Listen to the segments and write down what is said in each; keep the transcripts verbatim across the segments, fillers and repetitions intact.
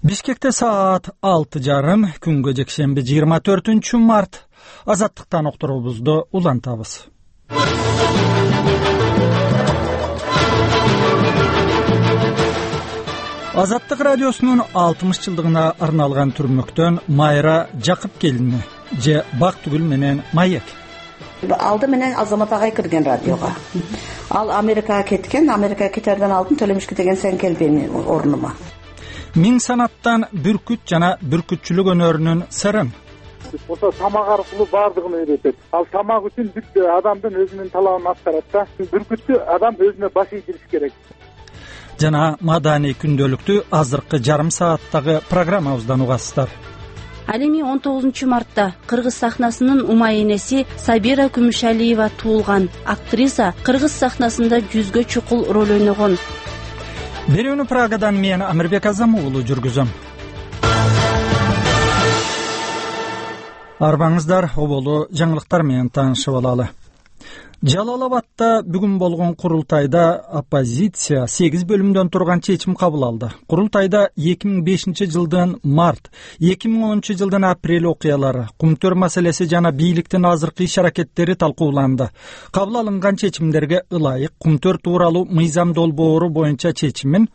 Бишкекте саат алты жарым, күнгө жекшемби жыйырма төртүнчү март. Азаттыктан окторубузду улантабыз. Азаттык радиосунун алтымыш жылдыгына арналган түрмөктөн Майра Жакыпкелини же Бактыгүл менен Маек. Алды менен Азамат агай кирген радиого. Ал Америкага кеткен, Америкага кетерден алдын Төлөмүшкө деген сен кел менин орнума. Миң санаттан бүркүт жана бүркүтчүлүк өнөрүнүн сырын. Ошо тамак аркылуу баардыгын үйрөтөт. Ал тамак үчүн бүт адамдын өзүнүн талабын аткарат да. Бүркүттү адам өзүнө баш ийдириш керек. Жана маданий күндөлүктү азыркы жарым сааттагы программабыздан угасыздар. Ал эми он тогузунчу мартта кыргыз сахнасынын умай энеси Сабира Күмүшалиева туулган. Актриса кыргыз сахнасында жүзгө чукул роль ойногон. Берүүнү Прагадан мен Амирбек Азам уулу жүргүзөм. Арбаңыздар, оболу жаңылыктар менен таанышып алалы. Жалал-Абадта бүгүн болгон курултайда оппозиция сегиз бөлүмдөн турган чечим кабыл алды. Курултайда эки миң бешинчи жылдын март, эки миң онунчу жылдын апрель окуялары, кумтөр маселеси жана бийликтин азыркы иш-аракеттери талкууланды. Кабыл алынган чечимдерге ылайык кумтөр тууралуу мыйзам долбоору боюнча чечимин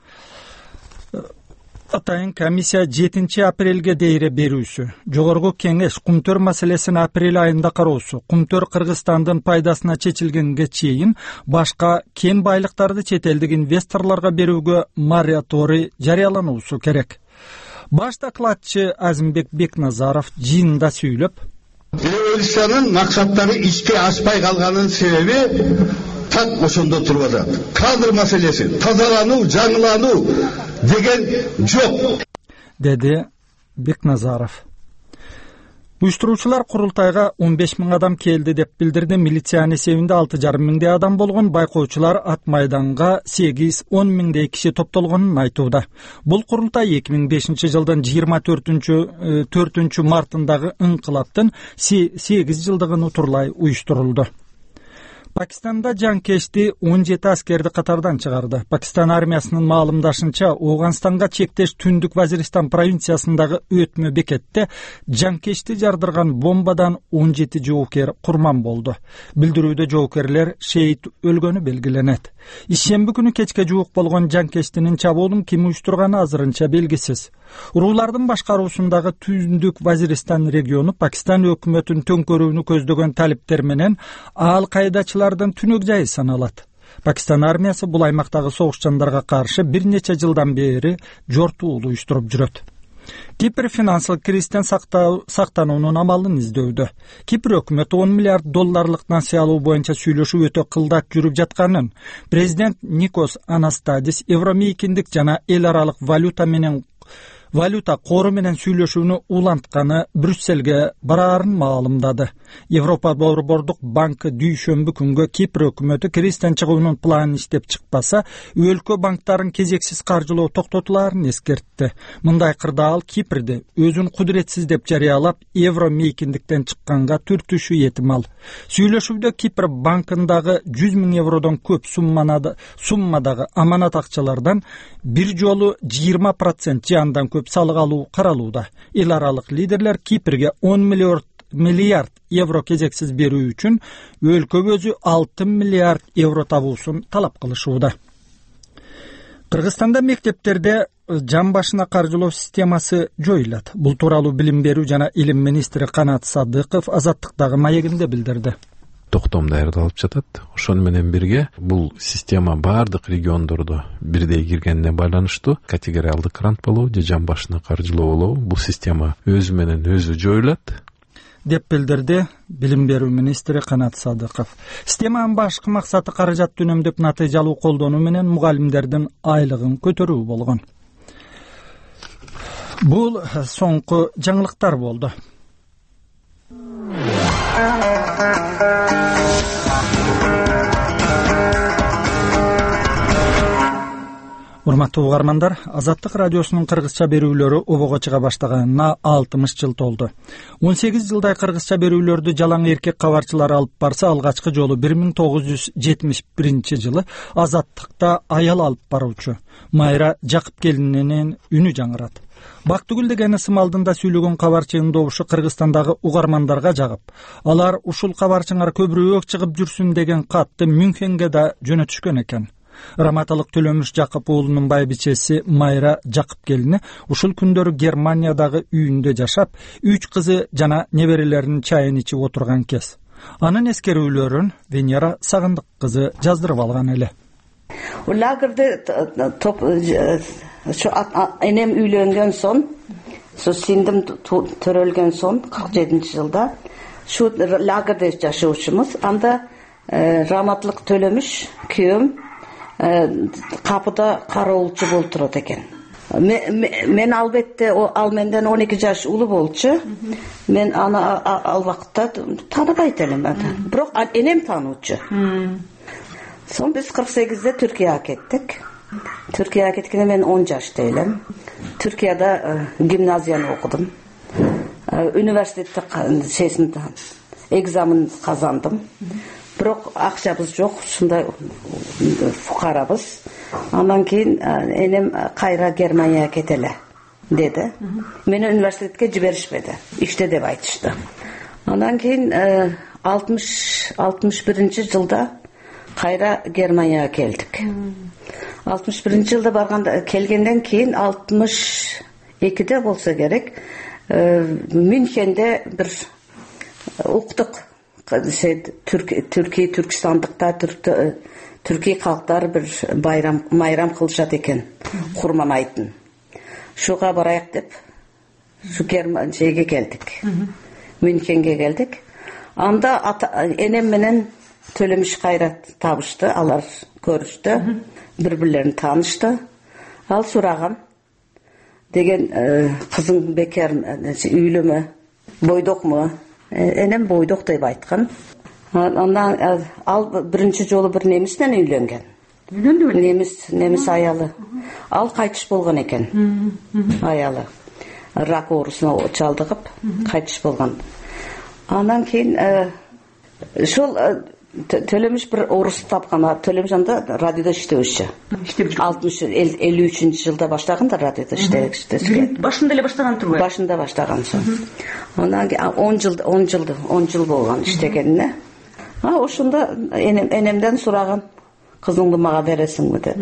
Атайын комиссия жетинчи апрелге дейре берүүсү, жогорку кеңеш кумтөр маселесин апрель айында кароосу, кумтөр Кыргызстандын пайдасына чечилгенге чейин башка кен байлыктарды чет элдик инвесторлорго берүүгө мораторий жарыялануусу керек. Баш докладчы Азимбек Бекназаров жыйында сүйлөп, революциянын максаттары ишке ашпай калганын себеби так ошондо туруп атат. Кадр маселеси, тазалануу, жаңылануу деген жок, деди Бекназаров. Уюштуруучулар курултайга он беш миң адам келди деп билдирди. Милициянын эсебинде алты жарым миңдей адам болгон. Байкоочулар ат майданга сегиз он миңдей киши топтолгонун айтууда. Бул курултай эки миң бешинчи жылдын жыйырма төртүнчү мартындагы ыңкылаптын сегиз жылдыгын утурлай уюштурулду. Пакистанда жанкешти он жети аскерди катардан чыгарды. Пакистан армиясынын маалымдашынча, Ооганстанга чектеш Түндүк Вазиристан провинциясындагы өтмө бекетте жанкешти жардырган бомбадан он жети жоокер курман болду. Билдирүүдө жоокерлер шейит өлгөнү белгиленет. Ишемби күнү кечке жуук болгон жанкештинин чабуулун ким уюштурганы азырынча белгисиз. Уруулардын башкаруусундагы Түндүк Вазиристан региону Пакистан өкмөтүнүн төңкөрүүнү көздөгөн талиптер менен ал-кайдачылардын түнөк жайы саналат. Пакистан армиясы бул аймактагы согушчандарга каршы бир нече жылдан бери жортуулуу уюштуруп жүрөт. Кипр финансылык кризистен сактануунун амалын издөүдө. Кипр өкмөтү он миллиард долларлык насыя алуу боюнча сүйлөшүү өтө кылдат жүрүп жатканын президент Никос Анастадис Евромейкиндик жана эл аралык валюта менен валюта кору менен сүйлөшүүнү улантканы Брюсселге бараарын маалымдады. Европа борбордук банкы дүйшөмбү күнгө Кипр өкмөтү кризистен чыгуунун планын иштеп чыкпаса, өлкө банктарын кезексиз каржылоо токтотулаарын эскертти. Мындай кырда ал Кипрди өзүн кудуретсиз деп жарыялап, евро мейкиндиктен чыкканга түртүшү этимал. Сүйлөшүүдө Кипр банкындагы жүз миң евродон көп суммадагы аманат акчалардан бир жолу жыйырма процент же андан көп салык алуу каралууда. Эл аралык лидерлер Кипрге он миллиард евро кезексиз берүү үчүн өлкөгө өзү алты миллиард евро табуусун талап кылышууда. Кыргызстанда мектептерде жан башына каржылоо системасы жоюлат. Бул тууралуу билим берүү жана илим министри Канат Садыков Азаттыктагы маегинде билдирди. Токтом даярдалып жатат. Ошону менен бирге бул система баардык региондордо бирдей киргенине байланыштуу категориалдык грант болобу же жан башына каржылоо болобу, бул система өзү менен өзү жоюлат, деп билдирди билим берүү министри Канат Садыков. Системанын башкы максаты каражатты үнөмдөп натыйжалуу колдонуу менен мугалимдердин айлыгын көтөрүү болгон. Бул соңку жаңылыктар болду. Урматтуу угармандар, Азаттык радиосунун кыргызча берүүлөрү обого чыга баштаганына алтымыш жыл толду. он сегиз жылдай кыргызча берүүлөрдү жалаң эркек кабарчылар алып барса, алгачкы жолу бир миң тогуз жүз жетимиш биринчи жылы Азаттыкта аял алып баруучу Майра Жакыпкелининин үнү жаңырат. Бактыгүл деген ысым алдында сүйлөгөн кабарчынын добушу Кыргызстандагы угармандарга жагып, алар ушул кабарчыңар көбүрөөк чыгып жүрсүн деген катты Мюнхенге да жөнөтүшкөн экен. Раматылык Төлөмүш Жакып уулунун байбичеси Майра Жакып келини ушул күндөрү Германиядагы үйүндө жашап, үч кызы жана неберелеринин чайын ичип отурган кез. Анын эскерүүлөрүн Венера Сагындык кызы жаздырып алган эле. Лагерде топ şu enem üylөнгөн son, şu sindim törölgön son kırk yedinci жылда şu lagerde yaşauşumuz. Anda e, rahmatlık Төлөмүш köyüm e, kapıda karaolçu bolup turат eken. Men, men albatta o al menden on iki yaş ulu bolçu. Men ana al vaqtda tanыбайт элем ben. Бирок enem tanıучу. Son biz kırk sekizde Türkiye'ye kettik. Türkiye'ye kettiğinde ben on yaşta elem. Türkiye'de e, gimnaziyani okudum. E, üniversitede şeysinde egzamin kazandım. Bırak akçabız yok, şunda fukarabız. Ondan keyin e, enem kayra Germanya'ya ketele dedi. Beni üniversitede jiberişmedi. İşte dep aytıştı. Ondan keyin e, altmış altmış birinci жылда kayra Germanya'ya geldik. altmış birinci жылда barganda kelgenden keyin altmış ikide bolsa gerek e, München'de bir uktuk şey, Türk, Türkiye Türkistanlıkta Türk, Türkiye halklar bir bayram mayram kılışat eken kurman aytın. Şuğa barayak dep şu German şeyge geldik. München'ge geldik. Anda ata, enem menen Төлөмүш Кайрат табышты, алар көрүштү, бири-бирлерин таанышты. Ал сураган деген кызың бекер үйлөмө, бойдокму? Энем бойдок деп айткан. Андан ал биринчи жолу бир немис менен үйлөнгөн. Үйлөндү беле? Немис, немис аялы. Ал кайтыш болгон экен. Аялы. Рак оорусуна чалдыгып кайтыш болгон. Андан кийин ошол Төлөмүш bir орус тапкан. Төлөмүш анда радиода иштебүчү. алтымыш элүү үчүнчү жылда баштаган да радиода иштебүчү. Башында эле баштаган турбайбы? Башында баштаган сон. Андан кийин он жыл он жыл он жыл болгон иштегенине. А ошондо энемден сураган, кызыңды мага бересиңби деп.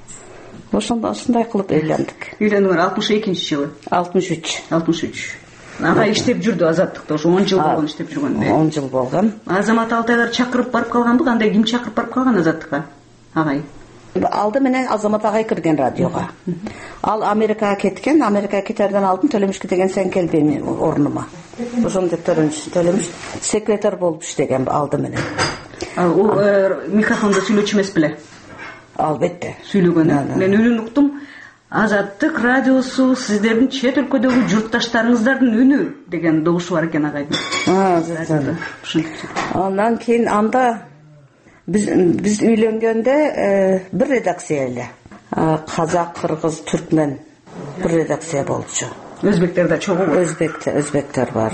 Ошондо ушундай кылып үйлөндүк. Үйлөнгөнүң алтымыш экинчи жылы. алтымыш үч. алтымыш үч. Ага иштеп жүрдү азаттыкта, ошо он жыл болгон иштеп жүргөн. он жыл болгон. Азамат Алтайлар чакырып барып калганбы, кандай ким чакырып барып калган азаттыкка? Агай. Алды менен Азамат агай кирген радиого. Ал Америкага кеткен, Америкага кетерден алдын Төлөмүшкө деген сен кел менин орнума. Ошондо Төлөмүш, Төлөмүш секретарь болуп иштеген алды менен. Ал микрофондо сүйлөчү эмес беле? Албетте. Сүйлөгөн. Мен үнүн уктум. Азаттык радиосу сиздердин чет өлкөдөгү журтташтарыңыздардын үнү деген добушу бар экен агайдын. Андан кийин анда биз биз үйлөнгөндө бир редакция эле. Казак, кыргыз, түркмен бир редакция болчу. Өзбектер да чогуу бар. Өзбектер, өзбектер бар.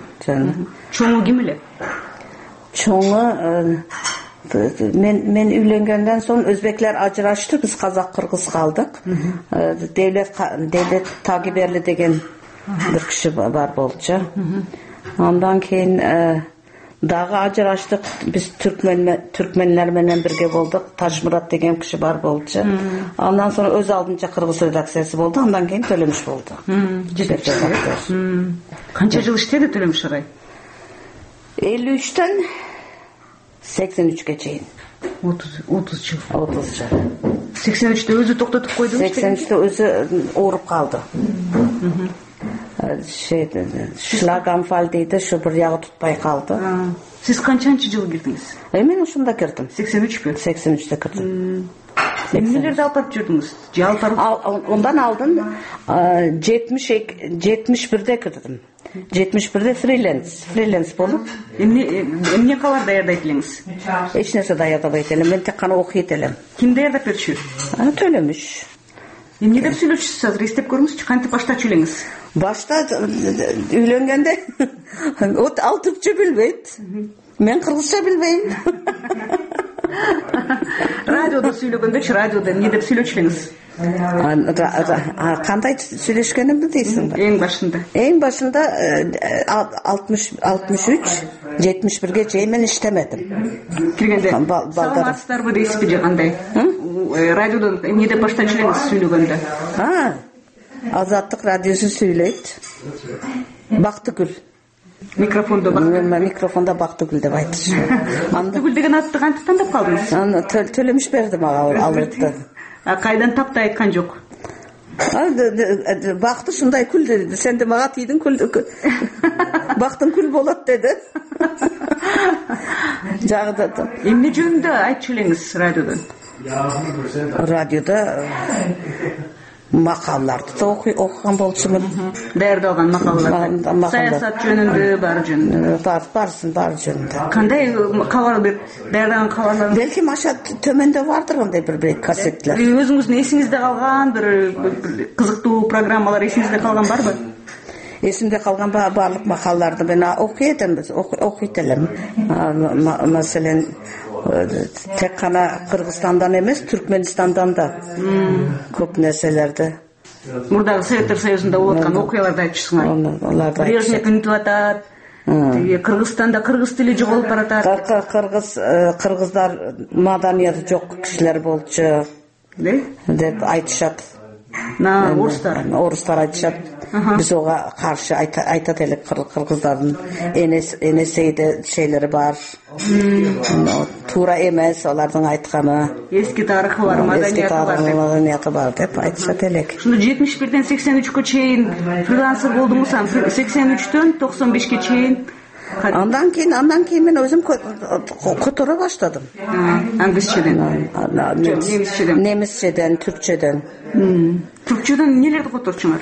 Чоңу ким эле? Чоңу men men үйлөнгөндөн соң өзбеклер ажырашты, биз казак, кыргыз калдык. Devlet devlet Tagibерли деген бир киши бар болчу. Андан кийин дагы ажыраштык, биз түркмен түркменлер менен бирге болдук. Тажмурат деген киши бар болчу. Андан соң өз алдынча кыргыз редакциясы болду, андан кийин Төлөмүш болду. Канча жыл иштеди Төлөмүш агай? элүү үчтөн seksen üç'e çeyin. otuz жыл. otuz жыл. seksen üç'te özü toktatup koydu. seksen üç'te özü oğurup kaldı. Şey, şlaganfal deydi, şu bir yağı tutmay kaldı. Siz kaçıncı yıl girdiniz? Ben uşunda girdim. seksen üç mü? seksen üç'te girdim. Nerede alıp jürdünüz? Ondan aldın, yetmiş bir'de girdim. yetmiş bir'de freelance, freelance bolup. Emne kalar dayardayt elеңiz? Hiç nerse dayardabайт элем, мен тек кана окуйт элем. Ким даярдап берчү? Төлөмүш. Эмне деп сүйлөшүсүз азыр, эстеп көрүңүзчү, кантип баштачу элеңиз? Башта үйлөнгөндө ал түркчө билбейт. Мен кыргызча билбейм. Радиода сүйлөгөндө, радиода эмне деп сүйлөчү элеңиз? Кандай сүйлөшкөнүмдү дейсиң ба? Эң башында. Эң башында алтымыш үч жетимиш бирге чейин мен иштемедим. Киргенде саламатсыздарбы дейсизби же кандай? Радиодон эмне деп баштап элеңиз сүйлөгөндө? Азаттык радиосу сүйлөйт. Бактыгүл. Микрофондо микрофонда Бактыгүл деп айтышы. Бактыгүл деген атты кантип тандап калдыңыз? Аны төлөмүш берди мага ал атты. Кайдан тапты айткан жок? Бакты ушундай күл деди. Сен де мага тийдиң күл. Бактың күл болот деди. Жагыда. Эмне жөнүндө айтчу элеңиз радиодон? Радиода макалаларды окуган болчумун. Даярдалган макалалар. Саясат жөнүндө, бар жөнүндө. Бар, барсын, бар жөнүндө. Кандай кабар бир даярдаган кабарлар? Белки аша төмөндө бардыр андай бир кассеттер. Өзүңүздүн эсиңизде калган бир кызыктуу программалар эсиңизде калган барбы? Эсимде калган баардык макалаларды мен окуйт элем, окуйт элем. Маселен, тек гана Кыргызстандан эмес, Түркменистандан да көп нерселерди. Мурдагы Советтер Союзунда болуп аткан окуяларды айтчысыңар. Брежнев үнүтүп атат. Кыргызстанда кыргыз тили жоголуп баратат. Кыргыз кыргыздар маданияты жок кишилер болчу деп айтышат. На орустар. Орустар айтышат. Биз ога каршы айтат элек, кыргыздардын энесейде şeyleri бар. Туура эмес алардын айтканы. Эски тарыхы бар, маданияты бар деп айтышат элек. Ушунда жетимиш бирден сексен үчкө чейин фрилансер болдуңуз, сексен үчтөн токсон бешке чейин. Андан кийин, андан кийин мен өзүм которо баштадым. Англисчеден, немисчеден, немисчеден, түркчөдөн. Түркчөдөн эмнелерди которчуңар?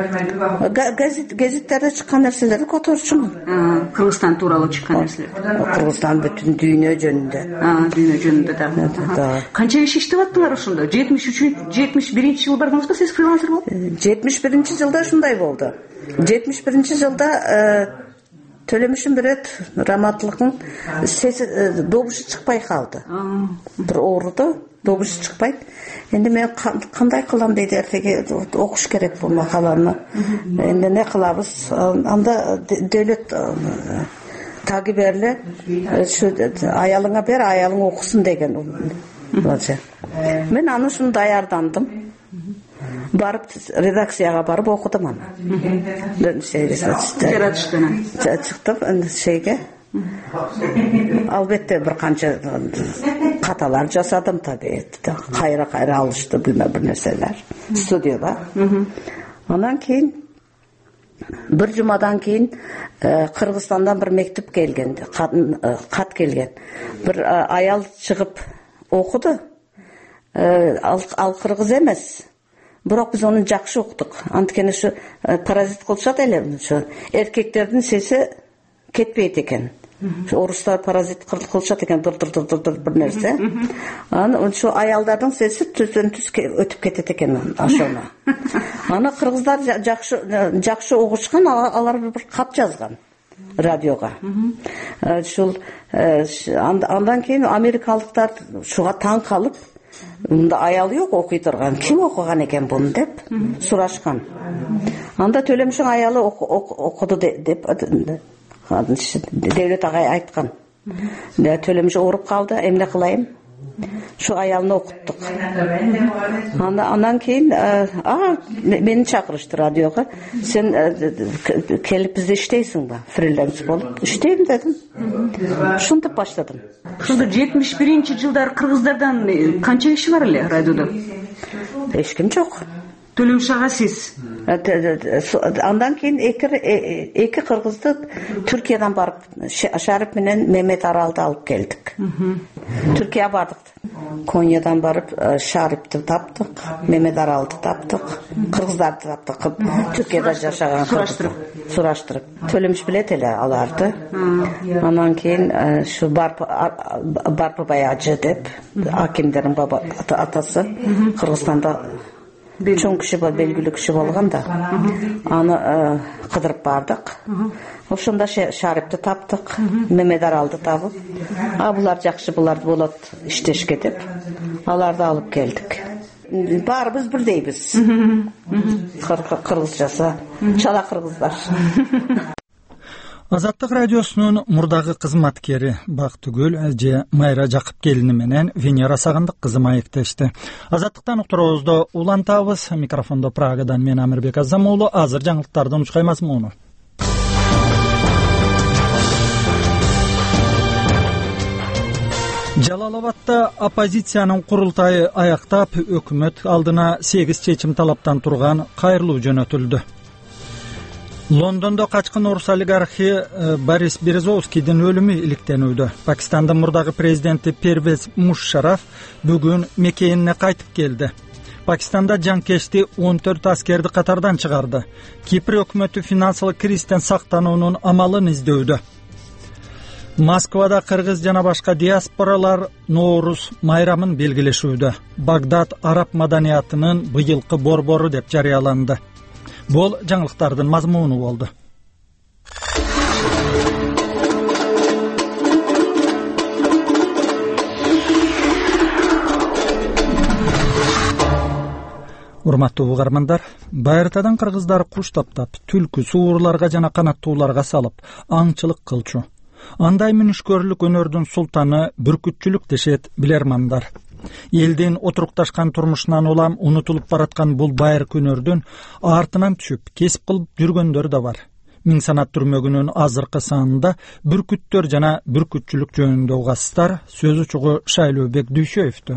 Гезит, гезиттерде чыккан нерселерди которчумун. Кыргызстан тууралуу чыккан нерселер. Кыргызстан бүтүн дүйнө жөнүндө. Дүйнө жөнүндө да. Канча иш иштеп аттыңар ошондо? жетимиш үч, жетимиш биринчи жылы бардыңызбы сиз фрилансер болуп? жетимиш биринчи жылда ушундай болду. жетимиш биринчи жылда төлөмүшүм бирет раматтылыктын сеси добушу чыкпай калды. Бир ооруду, добушу чыкпайт. Энди мен кандай кылам дейт, эртеге окуш керек бул макаланы. Энди эмне кылабыз? Анда дөөлөт таги берле, ушу аялыңа бер, аялың окусун деген. Мен аны ушуну даярдандым. Барып редакцияга барып окудум аны. Жаратыштан. Чыктым şeyге. Албетте бир канча каталар жасадым таби. Кайра кайра алышты билме бир нерселер. Студияда. Анан кийин бир жумадан кийин Кыргызстандан бир мектеп келген, кат келген. Бир аял чыгып окуду. Ал кыргыз эмес. Бирок биз аны жакшы уктук. Анткени ушу паразит кылышат эле, ушу эркектердин сеси кетпейт экен. Орустар паразит кылышат экен, дыр-дыр-дыр бир нерсе. Аны ушу аялдардын сеси түздөн түз өтүп кетет экен ошону. Аны кыргыздар жакшы жакшы угушкан, алар бир кат жазган радиога. Ушул андан кийин америкалыктар шуга таң калып, мында аялы жок окуй турган, ким окуган экен буну деп сурашкан. Анда төлөмүшүн аялы окуду деп Devlet агай айткан. Төлөмүш ооруп калды, эмне кылайын? Шу аялны окуттук. Андан кийин а мени чакырышты радиого. Сен келип бизде иштейсиңби? Фриланс болуп иштейм дедим. Ушинтип баштадым. Ушунда жетимиш биринчи жылдар кыргыздардан канча киши бар эле радиодо? Эч ким жок. Төлөмүш ага сиз. Андан кийин эки эки кыргызды Түркиядан барып Шарып менен Мемет Аралды алып келдик. Түркия бардык. Коньядан барып Шарипти таптык, Мемет Аралды таптык, кыргыздарды таптык. Түркияда жашаган сураштырып, сураштырып. Төлөмүш билет эле аларды. Андан кийин шу Барпыбай ажы деп акимдердин баба атасы Кыргызстанда чоң киши бол, белгилүү киши болгон да. Аны кыдырып бардык. Ошондо Шарипти таптык, Мемет Аралды табып, а булар жакшы, булар болот иштешке деп аларды алып келдик. баарыбыз бирдейбиз. Кыргызчасы, чала кыргыздар. Азаттык радиосунун мурдагы кызматкери Бактыгүл эже Майра Жакып келини менен Венера Сагындык кызы маектешти. Азаттыктан уктуруубузду улантабыз. Микрофондо Прагадан мен Амирбек Азамуулу. Азыр жаңылыктардын учкай мазмуну. Жалалабадта оппозициянын курултайы аяктап, өкмөт алдына сегиз чечим талаптан турган кайрылуу жөнөтүлдү. Лондондо качкын орус олигархи Борис Березовскийдин өлүмү иликтенүүдө. Пакистандын мурдагы президенти Первез Мушарраф бүгүн мекенине кайтып келди. Пакистанда жанкечти он төрт аскерди катардан чыгарды. Кипр өкмөтү финансылык кризистен сактануунун амалын издөүдө. Москвада кыргыз жана башка диаспоралар Ноорус майрамын белгилешүүдө. Багдад араб маданиятынын быйылкы борбору деп жарыяланды. Бул жаңылыктардын мазмуну болду. Урматтуу угармандар, байыртадан кыргыздар куш таптап, түлкү, суурларга жана канаттууларга салып, аңчылык кылчу. Андай мүнүшкөрлүк өнөрдүн султаны бүркүтчүлүк дешет билермандар. Элдин отурукташкан турмушунан улам унутулуп бараткан бул байыркы өнөрдүн артынан түшүп, кесип кылып жүргөндөр да бар. Миң санат түрмөгүнүн азыркы санында бүркүттөр жана бүркүтчүлүк жөнүндө угасыздар. Сөз учугу Шайлообек Дүйшөевдү.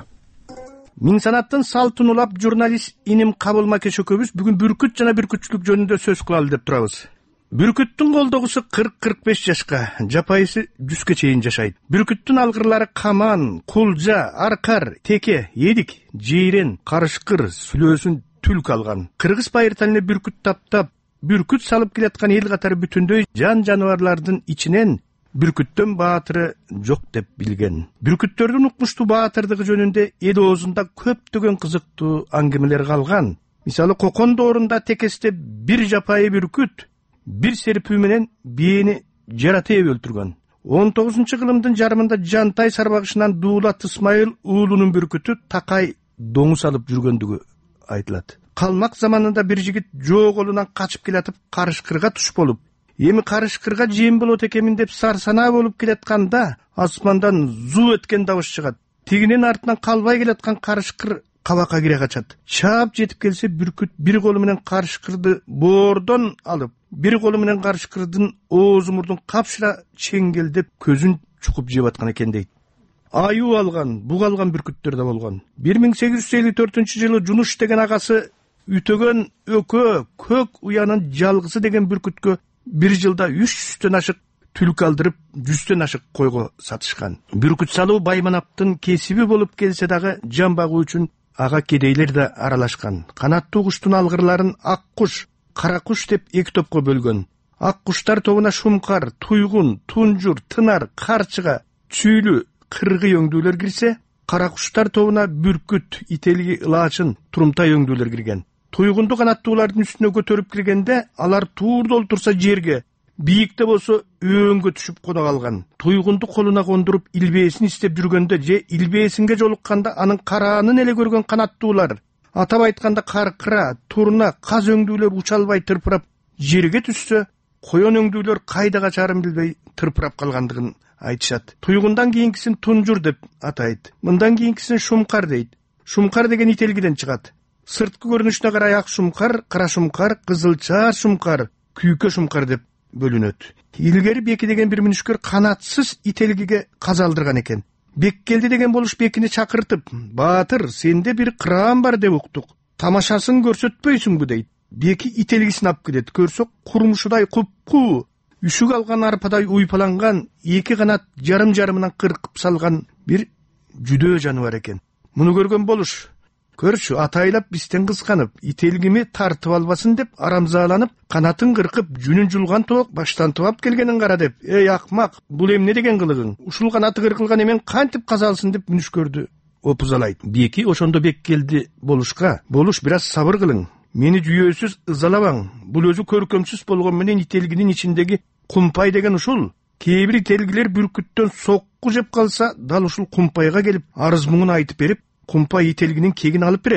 Миң санаттын салтын улап журналист Иним Кабыл Макеш экөөбүз бүгүн бүркүт жана бүркүтчүлүк жөнүндө сөз кылалы деп турабыз. Бүркүттүн колдогусу кырк кырк беш жашка, жапайысы жүзгө чейин жашайт. Бүркүттүн алгырлары каман, кулжа, аркар, теке, едик, жейрен, карышкыр, сүлөөсүн түлк алган. Кыргыз байырталыны бүркүт таптап, бүркүт салып келаткан эл катары бүтүндөй жан жаныбарлардын ичинен бүркүттөн баатыры жок деп билген. Бүркүттөрдүн укмуштуу баатырдыгы жөнүндө эл оозунда көптөгөн кызыктуу аңгемелер калган. Мисалы, Кокон доорунда текесте бир жапайы бүркүт бир серпүү менен бээни жаратып өлтүргөн. он тогузунчу кылымдын жарымында Жантай сарбагышынан Дуулат Исмайыл уулунун бүркүтү такай доңуз алып жүргөндүгү айтылат. Калмак заманында бир жигит жоо колунан качып келатып карышкырга туш болуп, эми карышкырга жем болот экенмин деп сарсанаа болуп келатканда асмандан зуу эткен дабыш чыгат. Тигинин артынан калбай келаткан карышкыр кабакка кире качат. Чаап жетип келсе, бүркүт бир колу менен карышкырды боордон алып, бир колу менен карышкырдын ооз мурдун капшыра чеңгелдеп көзүн чукуп жеп аткан экен дейт. Аюу алган, бугалган бүркүттөр да болгон. бир миң сегиз жүз элүү төртүнчү жылы Жунуш деген агасы үтөгөн өкө көк уянын жалгысы деген бүркүткө бир жылда үч жүздөн ашык түлк алдырып, жүздөн ашык койго сатышкан. Бүркүт салуу байманаптын кесиби болуп келсе дагы жан багуу үчүн ага кедейлер да аралашкан. Канаттуу куштун алгырларын ак куш, кара куш деп эки топко бөлгөн. Ак куштар тобуна шумкар, туйгун, тунжур, тынар, карчыга, чүйлү, кыргый өңдүүлөр кирсе, кара куштар тобуна бүркүт, ителги, ылаачын, турумтай өңдүүлөр кирген. Туйгунду канаттуулардын үстүнө көтөрүп киргенде, алар туурда олтурса жерге, бийикте болсо өңгө түшүп кона калган. Туйгунду колуна кондуруп илбээсин истеп жүргөндө же илбээсинге жолукканда анын караанын эле көргөн канаттуулар, атап айтканда каркыра, турна, каз өңдүүлөр учалбай тырпырап жерге түшсө, коен өңдүүлөр кайда качарын билбей тырпырап калгандыгын айтышат. Туйгундан кийинкисин тунжур деп атайт. Мындан кийинкисин шумкар дейт. Шумкар деген ителгиден чыгат. Сырткы көрүнүшүнө карай ак шумкар, кара шумкар, кызылча шумкар, күйкө шумкар деп бөлүнөт. Илгери Беки деген бир мүнүшкөр канатсыз ителгиге каз алдырган экен. Беккелди деген болуш Бекини чакыртып, "Баатыр, сенде бир кыран бар" деп уктук. "Тамашасын көрсөтпөйсүңбү" дейт. Беки ителгисин алып келет. Көрсөк, курмушудай купку, үшүк алган арпадай уйпаланган, эки канат жарым-жарымынан кыркып салган бир жүдөө жаныбар экен. Муну көргөн болуш, "Көрчү, атайлап бизден кызганып, ителгими тартып албасын деп арамзааланып, канатын кыркып, жүнүн жулган тоок баштан тубап келгенин кара" деп. "Эй акмак, бул эмне деген кылыгың? Ушул канаты кыркылган эмен кантип казалсын" деп мүнүшкөрдү опузалайт. Беки ошондо Беккелди болушка, "Болуш, бир аз сабыр кылың. Мени жүйөөсүз ызалабаң. Бул өзү көркөмсүз болгон менен ителгинин ичиндеги кумпай деген ушул. Кээ бир ителгилер бүркүттөн сокку жеп калса, дал ушул кумпайга келип арыз муңун айтып берип, кумпай ителгинин кегин алып берет.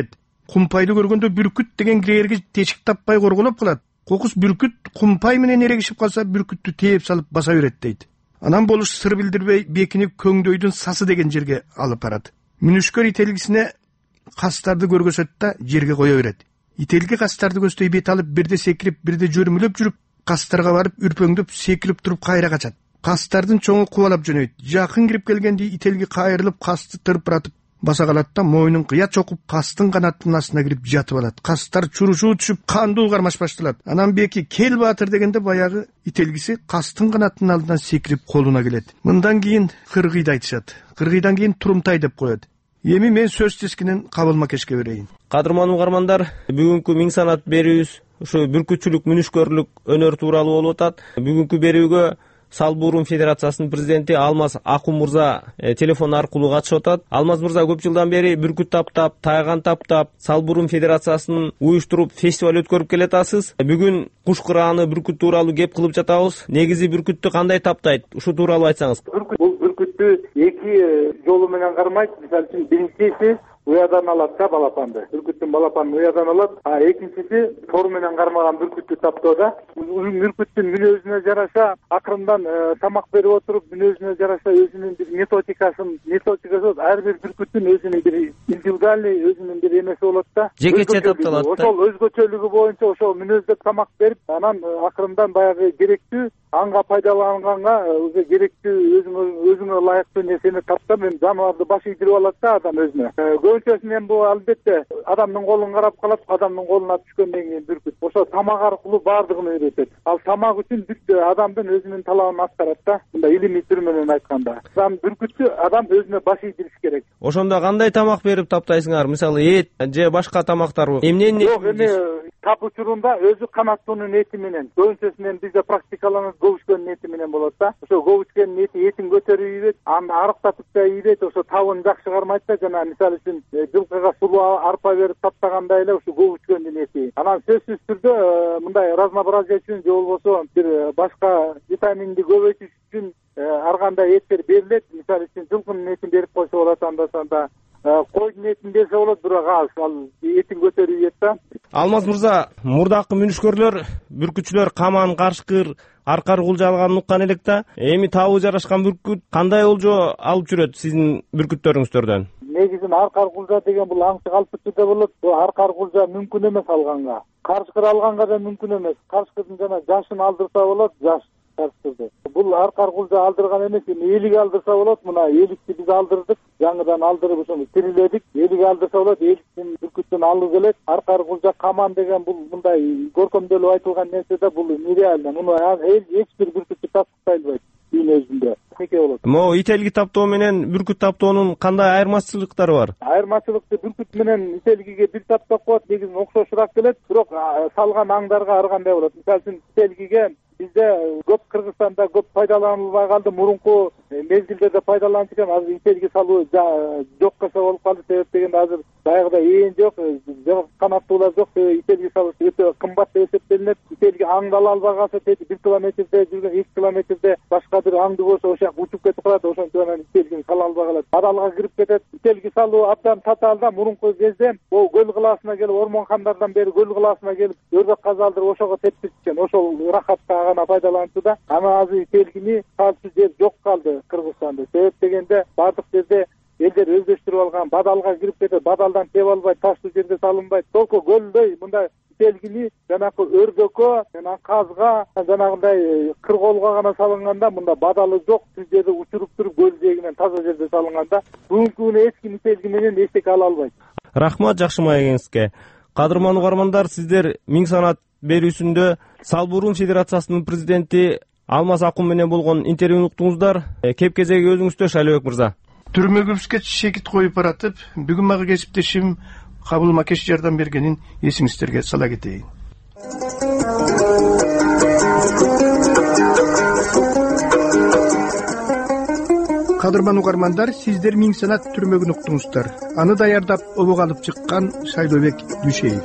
кумпайды көргөндө бүркүт деген кирээрге тешик таппай корголоп калат. Кокус бүркүт кумпай менен эрегишип калса бүркүттү тээп салып баса берет дейт. Анан болуш сыр билдирбей бекинип көңдөйдүн сасы деген жерге алып барат. Мүнүшкөр ителгисине кастарды көргөзөт да жерге кое берет. Ителги кастарды көздөй бет алып бирде секирип, бирде жөрүмөлөп жүрүп, кастарга барып үрпөңдөп секирип туруп кайра качат. Кастардын чоңу кубалап жөнөйт. Жакын кирип келгенде ителги кайрылып касты тырпыратып баса калат да мойнун кыя чокуп кастын канатынын астына кирип жатып алат. Кастар чурушуу түшүп кандуу кармаш башталат. Анан беки кел баатыр дегенде баягы ителгиси кастын канатынын алдынан секирип колуна келет. Мындан кийин кыргыйды айтышат. Кыргыйдан кийин турумтай деп коет. Эми мен сөз тескинен Кабыл Макешке берейин. Кадырман угармандар, бүгүнкү миң санат берүүбүз ушу бүркүтчүлүк, мүнүшкөрлүк өнөр тууралуу болуп атат. Бүгүнкү берүүгө Салбурум Федерациясынын президенти Алмаз Акун мырза э, телефон аркылуу катышып атат. Алмаз мырза көп жылдан бери бүркүт таптап, тайган таптап, Салбурум Федерациясынын уюштуруп фестиваль өткөрүп келатасыз. Бүгүн куш кырааны бүркүт тууралуу кеп кылып жатабыз. Негизи бүркүттү кандай таптайт? Ушу тууралуу айтсаңыз. Бүркүт бул бүркүттү эки жолу менен кармайт. Мисалы үчүн биринчиси уядан алат да балапанды. Бүркүттүн балапанын уядан алат. А экинчиси тор менен кармаган бүркүттү таптоодо. Бүркүттүн мүнөзүнө жараша акырындан тамак берип отуруп, мүнөзүнө жараша өзүнүн бир методикасын, методикасы ар бир бүркүттүн өзүнүн бир индивидуальный өзүнүн бир эмеси болот да. Жекече тапталат да. Ошол өзгөчөлүгү боюнча ошол мүнөздөп тамак берип, анан акырындан баягы керектүү анга пайдаланганга уже керектүү өзүңө өзүңө ылайыктуу нерсени таптап, эми жаныбарды баш ийдирип алат да адам өзүнө. Көбүнчөсүнөн бул албетте адамдын колун карап калат, адамдын колуна түшкөндөн кийин бүркүт ошо тамак аркылуу баардыгын үйрөтөт. Ал тамак үчүн бүт адамдын өзүнүн талабын аткарат да. Мындай илимий түр менен айтканда. Адам бүркүттү адам өзүнө баш ийдириш керек. Ошондо кандай тамак берип таптайсыңар? Мисалы эт же башка тамактарбы? Эмнени? Жок, эми тап учурунда өзү канаттуунун эти менен, көбүнчөсүнөн бизде практикаланат говучкөнүн эти менен болот да. Ошо говучкөнүн эти этин көтөрүп ийбейт, аны арыктатып да ийбейт, ошо табын жакшы кармайт да. Жана мисалы үчүн жылкыга сулуу арпа берип таптагандай эле ушу говучкөнүн эти. Анан сөзсүз түрдө мындай разнообразие үчүн же болбосо бир башка витаминди көбөйтүш үчүн ар кандай эттер берилет. Мисалы үчүн жылкынын этин берип койсо болот, анда санда койдун этин берсе болот, бирок аз ал этин көтөрүп ийет да. Алмаз мырза, мурдакы мүнүшкөрлөр, бүркүтчүлөр каман, карышкыр, аркар кулжалганын уккан элек да. Эми табы жарашкан бүркүт кандай олжо алып жүрөт сиздин бүркүттөрүңүздөрдөн? Негизин аркар кулжа деген бул аңчы калпычыда болот. Бул аркар кулжа мүмкүн эмес алганга. Карышкыр алганга да мүмкүн эмес. Карышкырдын жана жашын алдырса болот, жаш карышкырды. Бул аркар кулжа алдырган эмес, эми элик алдырса болот. Мына эликти биз алдырдык, жаңыдан алдырып ошону тириледик. Элик алдырса болот, эликтин бүркүттүн алып келет. Аркар кулжа каман деген бул мындай көркөмдөлүп айтылган нерсе да, бул нереально. Муну эч бир бүркүттү таптай албайт. Өзүндө неке болот. Могу ителги таптоо менен бүркүт таптоонун кандай айырмачылыктары бар? Айырмачылыкты бүркүт менен ителгиге бир таптап коет, негизин окшошураак келет, бирок салган аңдарга ар кандай болот. Мисалы үчүн ителгиге бизде көп Кыргызстанда көп пайдаланылбай калды. Мурунку мезгилдерде пайдаланып экен, азыр ителги салуу жокко болуп калды. Себеп дегенде азыр баягыдай ээн жок, канаттуулар жок. Ителги салуу өтө кымбат деп эсептелинет. Ителги аңдала албай калса, бир километрде жүргөн, эки километрде башка бир аңды болсо ошо учуп кетип калат. Ошончо анан ителгини сала албай калат. Бадалга кирип кетет. Ителги салуу абдан татаалда. Мурунку кезде о көл кылаасына келип, ормон кандардан бери көл кылаасына келип, өрбөк казалдырып ошого тепкичкен. Ошол рахатка гана пайдаланчу да. Анан азыр ителгини салчу жер жок калды Кыргызстанда. Себеп дегенде бардык жерде элдер өздөштүрүп алган, бадалга кирип кетет, бадалдан тебе албайт, таштуу жерде салынбайт. Толку көлдөй мындай ителгини жанакы өрбөккө, жана казга, жанагындай кырголго гана салынганда, мында бадалы жок, түз жерде учуруп туруп көл жээгинен таза жерде салынганда, бүгүнкү күнү эч ким ителги менен эчтеке ала албайт. Рахмат жакшы маегиңизге. Кадырман угармандар, сиздер миң санат берүүсүндө Салбурум Федерациясынын президенти Алмаз Акун менен болгон интервьюну уктуңуздар. Кеп кезеги өзүңүздө, Шайлыбек мырза. Түрмөгүбүзгө шекит коюп баратып, бүгүн мага кесиптешим Кабыл Макеш жардам бергенин эсиңиздерге сала кетейин. Кадырман угармандар, сиздер миң санат түрмөгүн уктуңуздар. Аны даярдап обого алып чыккан Шайлыбек Дүйшеев.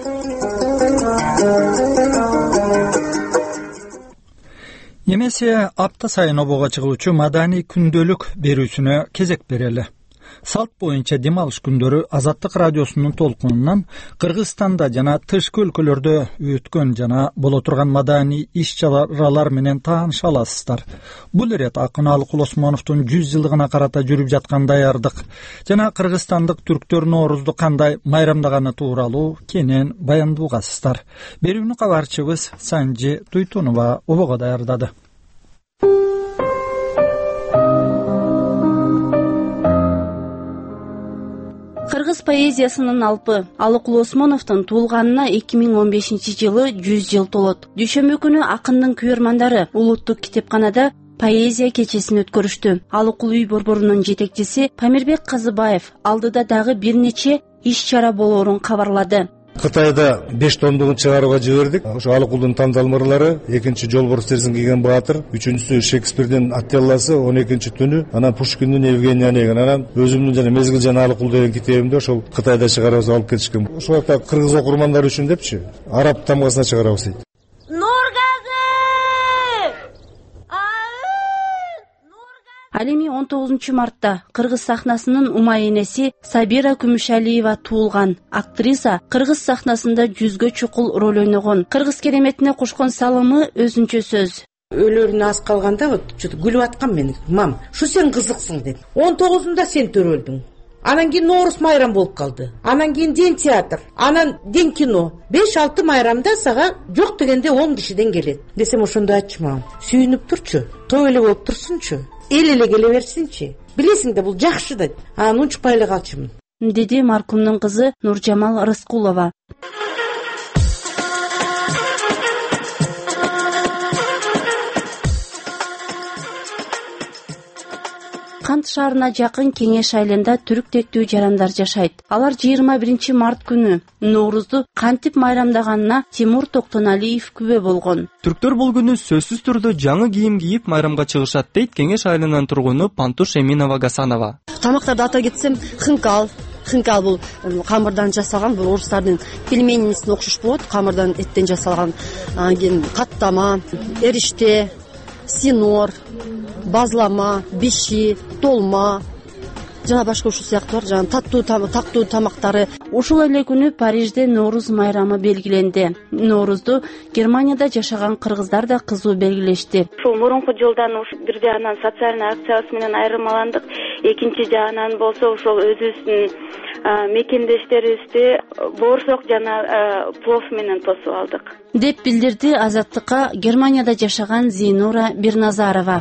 Эмесе апта сайын обого чыгуучу маданий күндөлүк берүүсүнө кезек берели. Салт боюнча дем алыш күндөрү Азаттык радиосунун толкунунан Кыргызстанда жана тышкы өлкөлөрдө өткөн жана боло турган маданий иш-чаралар менен тааныша аласыздар. Бул ирет акын Алыкул Осмоновдун жүз жылдыгына карата жүрүп жаткан даярдык жана кыргызстандык түрктөр Ноорузду кандай майрамдаганы тууралуу кенен баяндалгасыздар. Берүүнү кабарчыбыз Санжи Туйтунова обого даярдады. Кыргыз поэзиясынын алпы Алыкул Осмоновдун туулганына эки миң он бешинчи жылы жүз жыл толот. Дүйшөмбү күнү акындын күйөрмандары улуттук китепканада поэзия кечесин өткөрүштү. Алыкул үй борборунун жетекчиси Памирбек Казыбаев алдыда дагы бир нече иш-чара болоорун кабарлады. Кытайда беш томдугун чыгарууга жибердик. Ошо Алыкулдун тамдалмырлары, экинчи Жолборс терзин кийген баатыр, үчүнчүсү Шекспирдин Аттелласы, он экинчи түнү, анан Пушкиндин Евгений Онегин, анан өзүмдүн жана Мезгил жана Алыкул деген китебимди ошол Кытайда чыгарабыз алып кетишкен. Ошол акта кыргыз окурмандар үчүн депчи, араб тамгасына чыгарабыз дейт. Ал эми он тогузунчу мартта кыргыз сахнасынын умай энеси Сабира Күмүшалиева туулган. Актриса кыргыз сахнасында жүзгө чукул роль ойногон. Кыргыз кереметине кошкон салымы өзүнчө сөз. Өлөрүнө аз калганда вот что-то күлүп аткан мен. Мам, шу сен кызыксың деп. он тогузунда сен төрөлдүң. Анан кийин Ноорус майрам болуп калды. Анан кийин ден театр, анан ден кино. беш алты майрамда сага жок дегенде он кишиден келет. Десем ошондо айтчу мага. Сүйүнүп турчу, той эле болуп турсунчу. Эл эле келе берсинчи. Билесиң да бул жакшы да. Анан унчукпай эле калчумун. Деди маркумдун кызы Нуржамал Рыскулова. Кант шаарына жакын Кеңеш айылында түрктектүү жарандар жашайт. Алар жыйырма биринчи март күнү Ноорузду кантип майрамдаганына Тимур Токтоналиев күбө болгон. Түрктөр бул күнү сөзсүз түрдө жаңы кийим кийип майрамга чыгышат дейт Кеңеш айылынын тургуну Пантуш Эминова Гасанова. Тамактарды ата кетсем, хынкал, хынкал бул камырдан жасалган, бул орустардын пельменисине окшош болот, камырдан эттен жасалган. Анан кийин каттама, эриште, синор, базлама, биши, толма, жана башка ушул сыяктуулар, жана таттуу тактуу тамактары. Ушул эле күнү Парижде Ноорус майрамы белгиленди. Ноорузду Германияда жашаган кыргыздар да кызуу белгилешти. Ушул мурунку жылдан бир жагынан социальный акциябыз менен айырмаландык, экинчи жагынан болсо ошол өзүбүздүн мекендештерибизди боорсок жана плов менен тосуп алдык, деп билдирди Азаттыкка Германияда жашаган Зейнура Бирназарова.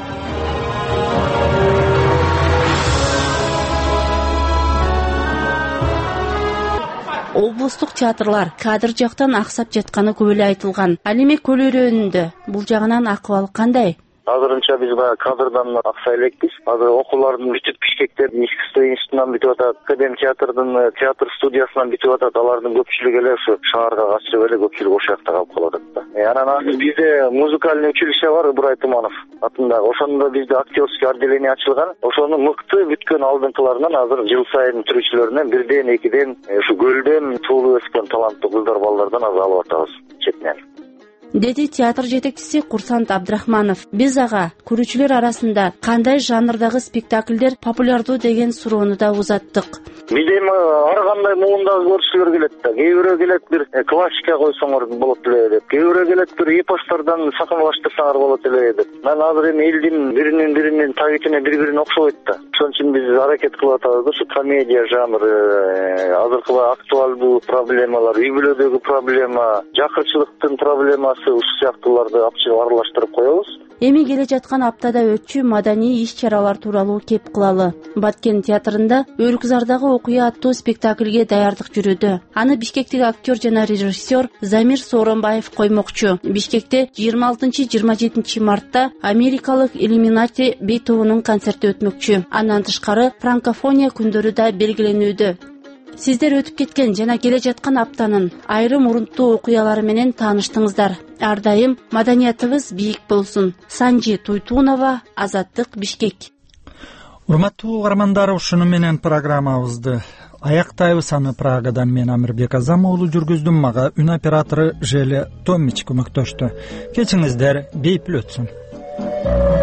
Облустук театрлар кадр жактан аксап жатканы көп эле айтылган. Ал эми көл өрөөнүндө бул жагынан акыбал кандай? Азырынча биз баягы кадрдан аксай элекпиз. Азыр окуулардын бүтүп Бишкектер Нишкстой институтунан бүтүп атат, Академ театрдын театр студиясынан бүтүп атат. Алардын көпчүлүгү эле ушу шаарга качып эле көпчүлүк ошол жакта калып калып атат да. Анан азыр бизде музыкальный училище бар, Ыбырай Туманов атындагы. Ошондо бизде актерский отделение ачылган. Ошонун мыкты бүткөн алдыңкыларынан азыр жыл сайын бүтүрүүчүлөрүнөн бирден, экиден, ушу көлдөн туулуп өскөн таланттуу кыздар балдардан азыр алып атабыз четинен. Деди театр жетекчиси Курсант Абдрахманов. Биз ага көрүүчүлөр арасында кандай жанрдагы спектакльдер популярдуу деген суроону да узаттык. Бизде ар кандай муундагы көрүүчүлөр келет да. Кээ бирөө келет бир классика койсоңор болот эле деп. Кээ бирөө келет бир эпостардан сахналаштырсаңар болот эле деп. Мен азыр эми элдин биринин биринин табитине бири-бирине окшобойт да. Ошон үчүн биз аракет кылып атабыз. Ушу комедия жанры, азыркы актуалдуу проблемалар, үй бүлөдөгү проблема, жакырчылыктын проблемасы, ушул сыяктууларды аралаштырып коебуз. Эми келе жаткан аптада өтчү маданий иш-чаралар тууралуу кеп кылалы. Баткен театрында Өрүкзардагы окуя аттуу спектакльге даярдык жүрүүдө. Аны бишкектик актер жана режиссер Замир Сооронбаев коймокчу. Бишкекте жыйырма алтынчы жыйырма жетинчи мартта америкалык Illuminati Бейтобунун концерти өтмөкчү. Андан тышкары франкофония күндөрү да белгиленүүдө. Сиздер өтүп кеткен жана келе жаткан аптанын айрым урунттуу окуялары менен тааныштыңыздар. Ар дайым маданиятыбыз бийик болсун. Санжи Туйтунова, Азаттык, Бишкек. Урматтуу угармандар, ушуну менен программабызды аяктайбыз. Аны Прагадан мен Амирбек Азам уулу жүргүздүм. Мага үн оператору Желе Томич көмөктөштү. Кечиңиздер бейпил өтсүн.